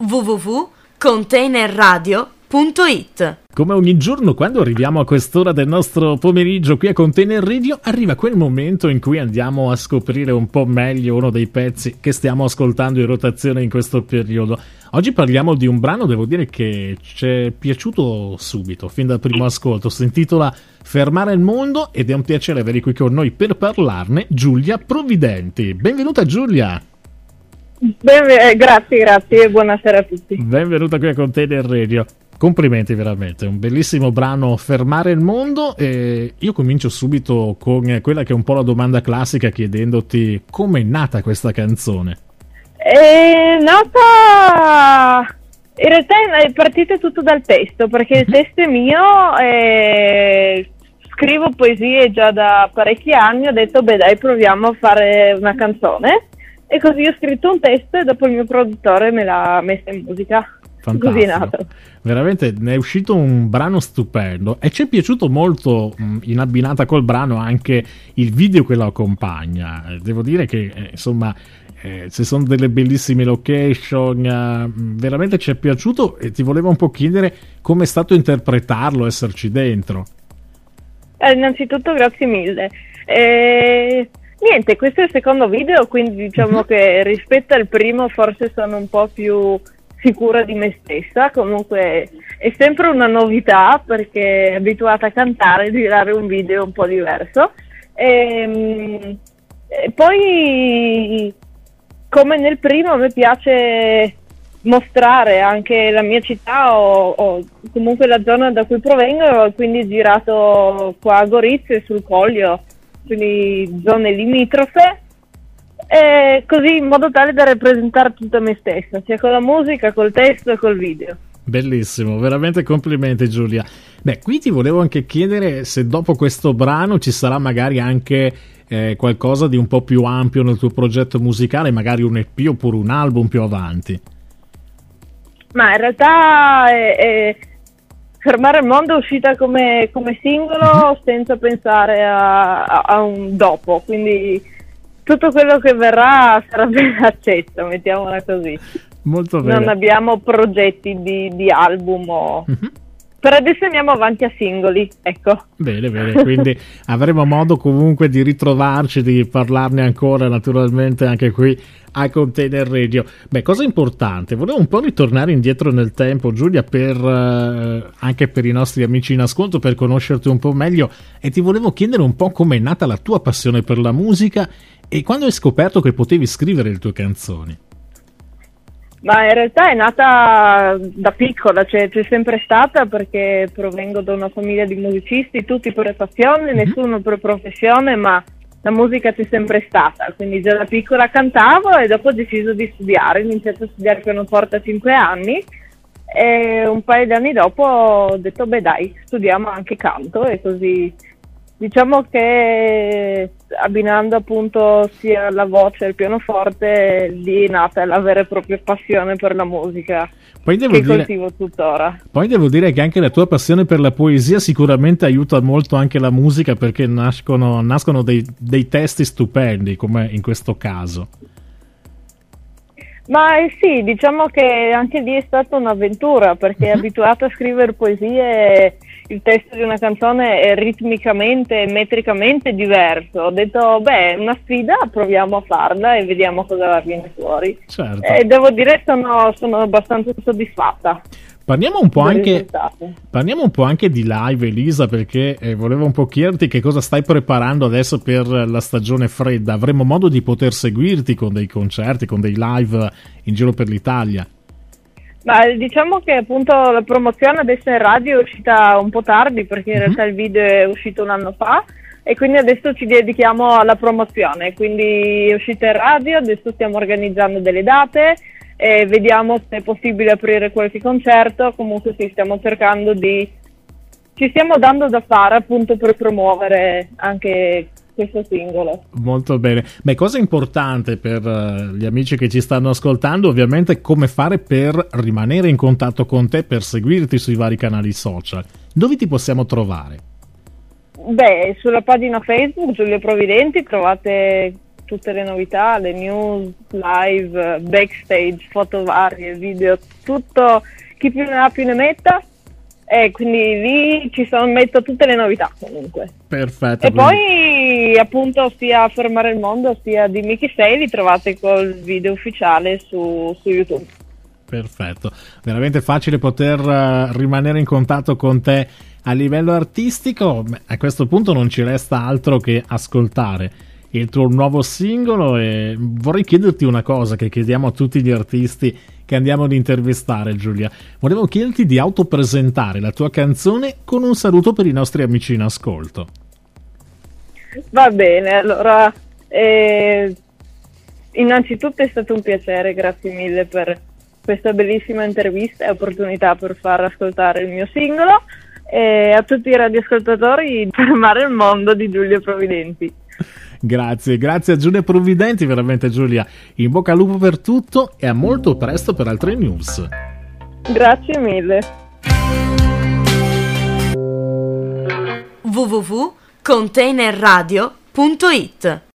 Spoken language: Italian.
www.containerradio.it. Come ogni giorno, quando arriviamo a quest'ora del nostro pomeriggio qui a Container Radio, arriva quel momento in cui andiamo a scoprire un po' meglio uno dei pezzi che stiamo ascoltando in rotazione in questo periodo. Oggi parliamo di un brano, devo dire, che ci è piaciuto subito, fin dal primo ascolto. Si intitola Fermare il mondo ed è un piacere avere qui con noi per parlarne Giulia Providenti. Benvenuta Giulia! Grazie e buonasera a tutti. Benvenuta qui a Container Radio. Complimenti veramente, un bellissimo brano, Fermare il mondo. E io comincio subito con quella che è un po' la domanda classica, chiedendoti come è nata questa canzone. È nata, in realtà è partita tutto dal testo, perché il testo è mio, scrivo poesie già da parecchi anni, ho detto dai, proviamo a fare una canzone, e così ho scritto un testo e dopo il mio produttore me l'ha messa in musica. Fantastico. Così è nato. Veramente ne è uscito un brano stupendo e ci è piaciuto molto, in abbinata col brano, anche il video che lo accompagna. Devo dire che insomma ci sono delle bellissime location, veramente ci è piaciuto e ti volevo un po' chiedere come è stato interpretarlo, esserci dentro. Innanzitutto grazie mille. Niente, questo è il secondo video, quindi diciamo che rispetto al primo forse sono un po' più sicura di me stessa. Comunque è sempre una novità, perché abituata a cantare, girare un video un po' diverso. E poi, come nel primo, a me piace mostrare anche la mia città o comunque la zona da cui provengo, quindi girato qua a Gorizia sul Coglio, quindi zone limitrofe, così in modo tale da rappresentare tutta me stessa, sia con la musica, col testo e col video. Bellissimo, veramente complimenti Giulia. Beh, qui ti volevo anche chiedere se dopo questo brano ci sarà magari anche qualcosa di un po' più ampio nel tuo progetto musicale, magari un EP oppure un album più avanti. Ma in realtà Fermare il mondo è uscita come singolo, senza pensare a un dopo, quindi tutto quello che verrà sarà ben accetto, mettiamola così. Molto bene. Non abbiamo progetti di album per adesso andiamo avanti a singoli, ecco. Bene, quindi avremo modo comunque di ritrovarci, di parlarne ancora naturalmente anche qui a Container Radio. Beh, cosa importante, volevo un po' ritornare indietro nel tempo Giulia, per anche per i nostri amici in ascolto, per conoscerti un po' meglio, e ti volevo chiedere un po' com'è nata la tua passione per la musica e quando hai scoperto che potevi scrivere le tue canzoni. Ma in realtà è nata da piccola, cioè c'è sempre stata, perché provengo da una famiglia di musicisti, tutti per passione, nessuno per professione, ma la musica c'è sempre stata, quindi già da piccola cantavo e dopo ho deciso di studiare, ho iniziato a studiare pianoforte a 5 anni e un paio di anni dopo ho detto dai, studiamo anche canto, e così diciamo che abbinando appunto sia la voce e il pianoforte, lì è nata la vera e propria passione per la musica, coltivo tuttora. Poi devo dire che anche la tua passione per la poesia sicuramente aiuta molto anche la musica, perché nascono dei testi stupendi, come in questo caso. Ma sì, diciamo che anche lì è stata un'avventura, perché abituata a scrivere poesie, il testo di una canzone è ritmicamente e metricamente diverso. Ho detto è una sfida, proviamo a farla e vediamo cosa viene fuori. Certo. E devo dire sono abbastanza soddisfatta. Parliamo un po' anche di live, Elisa, perché volevo un po' chiederti che cosa stai preparando adesso per la stagione fredda. Avremo modo di poter seguirti con dei concerti, con dei live in giro per l'Italia? Ma diciamo che appunto la promozione adesso in radio è uscita un po' tardi, perché in realtà il video è uscito un anno fa, e quindi adesso ci dedichiamo alla promozione, quindi è uscita in radio, adesso stiamo organizzando delle date e vediamo se è possibile aprire qualche concerto. Comunque ci stiamo dando da fare appunto per promuovere anche questo singolo. Molto bene. Beh, cosa importante per gli amici che ci stanno ascoltando, ovviamente, come fare per rimanere in contatto con te, per seguirti sui vari canali social. Dove ti possiamo trovare? Sulla pagina Facebook Giulia Providenti trovate tutte le novità, le news, live, backstage, foto varie, video, tutto, chi più ne ha più ne metta, e quindi lì metto tutte le novità comunque. Perfetto. E poi appunto sia Fermare il Mondo sia Dimmi chi sei li trovate col video ufficiale su YouTube. Perfetto, veramente facile poter rimanere in contatto con te a livello artistico. A questo punto non ci resta altro che ascoltare il tuo nuovo singolo, e vorrei chiederti una cosa che chiediamo a tutti gli artisti che andiamo ad intervistare, Giulia. Volevo chiederti di autopresentare la tua canzone con un saluto per i nostri amici in ascolto. Va bene, allora innanzitutto è stato un piacere, grazie mille per questa bellissima intervista e opportunità per far ascoltare il mio singolo, e a tutti i radioascoltatori Fermare il Mondo di Giulia Providenti. Grazie a Giulia Provvidenti, veramente Giulia, in bocca al lupo per tutto e a molto presto per altre news. Grazie mille. www.containerradio.it